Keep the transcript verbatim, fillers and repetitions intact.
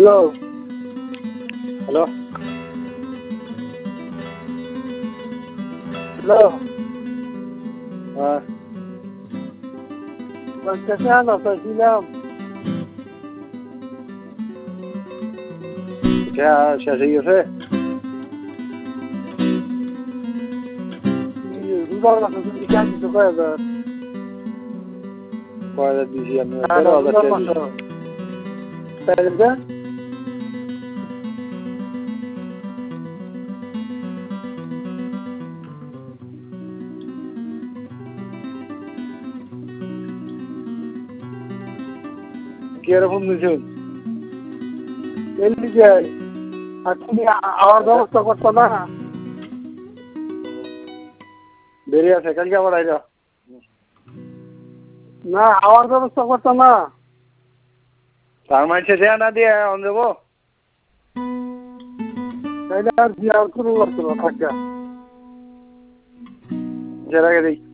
hello hello hello হ্যাঁ কাছে আনো চাইছিলাম শেষ হয়ে গেছে কয় হাজার কয় হাজার দিয়েছি আমি তেরো হাজার কিরকম নিয়েছেন এমনি যাই আর তুমি আমার ব্যবস্থা করতো না বেরিয়ে আছে কালকে আবার আইরা না আমার ব্যবস্থা করতো না তার মাঝে দেয়া না দিয়ে অন দেবো তাইলে আর দিয়ে আর কোনো লাগতো না থাকা যেটা আগে দিই